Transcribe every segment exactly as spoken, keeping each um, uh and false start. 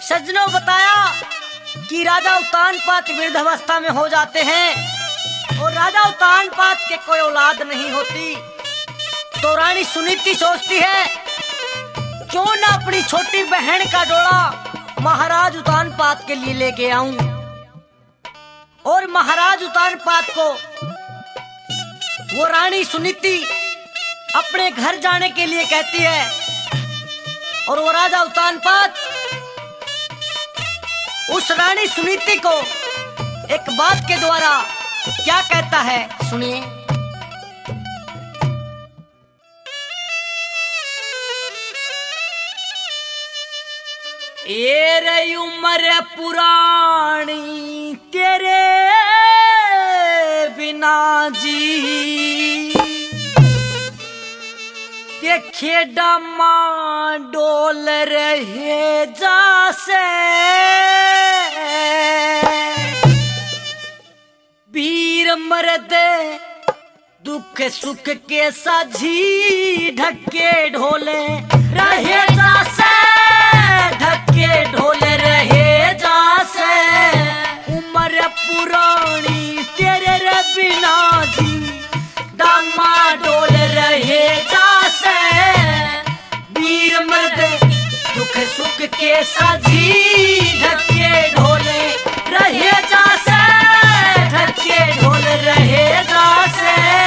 सज्जनों बताया कि राजा उत्तानपाद वृद्धावस्था में हो जाते हैं और राजा उत्तानपाद के कोई औलाद नहीं होती। तो रानी सुनीति सोचती है क्यों ना अपनी छोटी बहन का डोला महाराज उत्तानपाद के लिए लेके आऊं। और महाराज उत्तानपाद को वो रानी सुनीति अपने घर जाने के लिए कहती है और वो राजा उत्तानपाद उस रानी सुनीति को एक बात के द्वारा क्या कहता है, सुनिए। ए रे उम्र पुरानी तेरे बिना जी के खेड़ा मां डोल रहे जासे वीर मर्द दुख सुख के साझी ढके ढोले रहे जासे ढके ढोले रहे जासे उम्र पुरानी तेरे रे बिना जी दामा डोल रहे जासे वीर मर्द दुख सुख के साझी ढके ढोले रहे जासे ढके ढोल रहे जासे।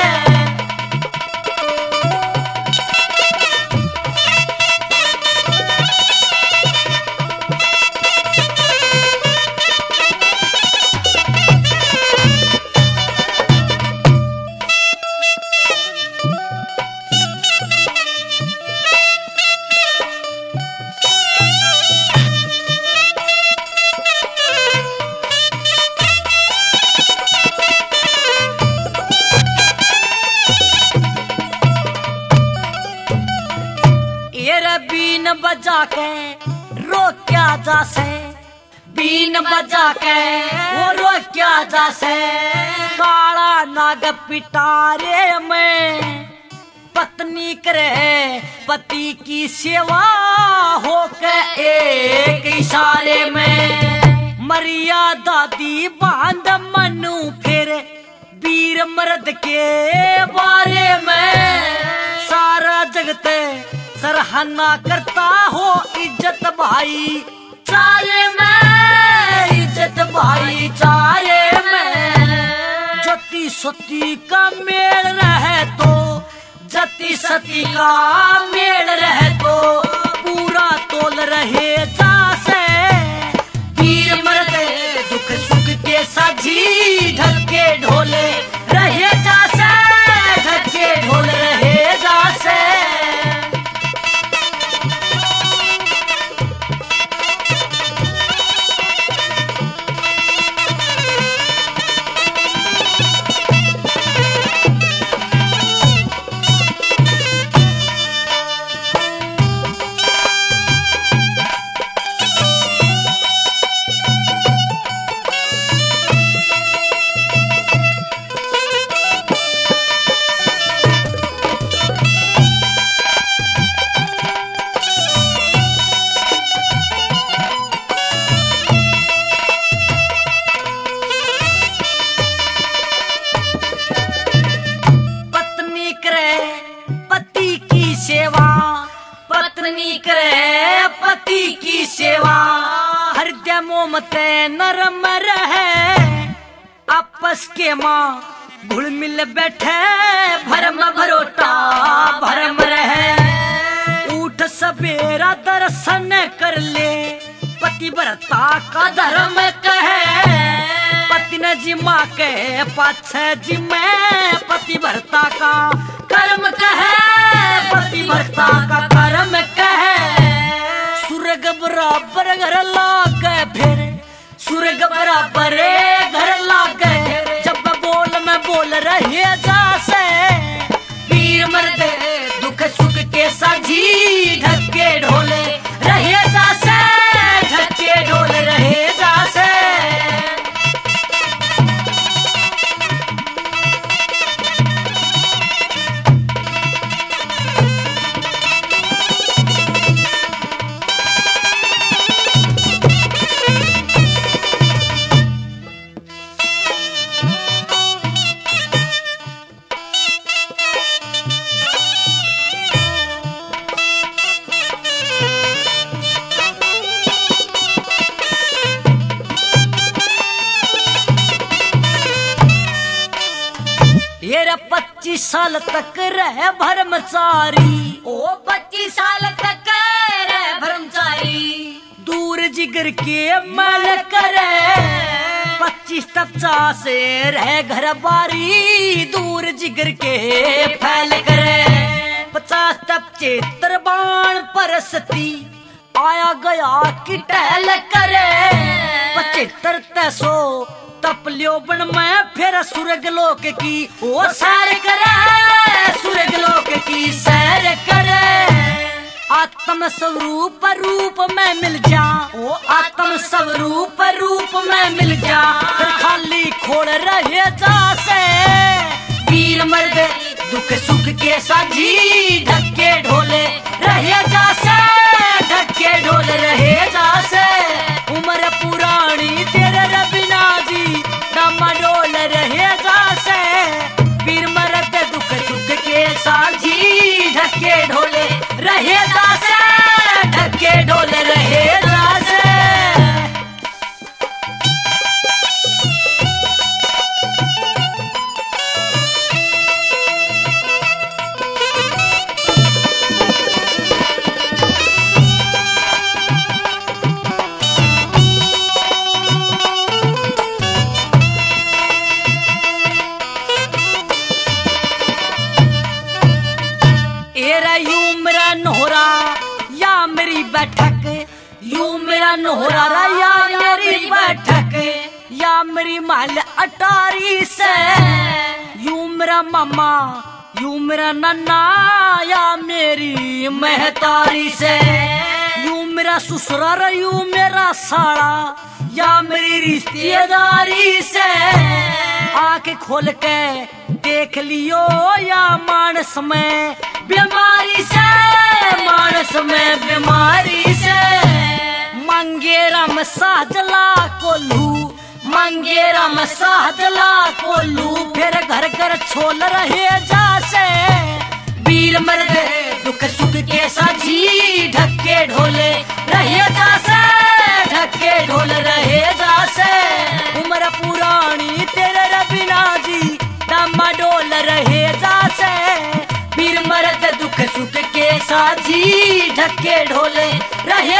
बीन बजा के रोक्या जासे बीन बजा के वो रोक्या जासे काला नाग पिटारे में पत्नी करे पति की सेवा हो के एक इशारे में मर्यादा दी बांध मनु फिर वीर मर्द के बारे में सारा जगते सराहना करता हो इज्जत भाई चारे में इज्जत भाई चारे में जति सती का मेल रहे तो जति सती का मेल रहे तो पूरा तोल रहे जासे वीर मर्द दुख सुख के साझी ढके ढोले रहे जासे ढके ढोल रहे जासे। पत्नी करे पति की सेवा हृदय मोमते नरम रहे आपस के माँ घुल मिल बैठे भरम भरोटा भरम रहे उठ सवेरा दर्शन कर ले पति व्रता का धर्म कहे पति न जी माँ के पाछे जी मैं पति व्रता का कर्म कहे पति व्रता का कर्म कहे स्वर्ग बराबर घर लागे फिर स्वर्ग बराबर घर लागे जब बोल मैं बोल रहे जासे वीर मर्द दुख सुख के साझी ढके ढोले रहे जासे ढके ढोल रहे जासे। साल तक रह ब्रह्मचारी। ओ पच्चीस साल तक रह ब्रह्मचारी। दूर जिगर के मल करे पच्चीस तपचा से रह घर बारी। दूर जिगर के फैल करे पचास तप चेतर बाण परसती। आया गया की टहल करे पचहत्तर तैसो तप ल्योबन में फिर सुरग लोक की ओ सैर करे। सुरग लोक की सैर करे आत्म स्वरूप रूप में मिल जा। ओ आत्म स्वरूप रूप में मिल जा फिर खाली खोल रहे जा से। वीर मर्द दुख सुख के साझी ढक्के ढोले रहे जा से। ढक्के ढोल रहे जा से उम्र पुरानी तेरे रबिना जी डामा डोल रहे जा से। वीर मर्द दुख सुख के साझी ढक्के ढोले रहे जा से। ढक्के ढोल रहे जा से। बैठक यू मेरा नोहरा या मेरी बैठक या मेरी महल अटारी से। यू मेरा मामा यू मेरा नन्ना या मेरी महतारी से। यू मेरा ससुराल यू मेरा साड़ा या मेरी रिश्तेदारी से। आंख खोल के देख लियो या मानस में बीमारी से। मानस में बीमारी से मंगे राम साजला कोलू। मंगे राम साजला कोलू फिर घर घर छोल रहे जा से। वीर मर्द दुख सुख के साझी ढक्के ढोले रहे जा से। ढक्के ढोल रहे जा से उम्र पुरानी तेरे रबिना जी डामा डोल रहे जा से। वीर मर्द दुख सुख के साझी ढक्के ढोले रहे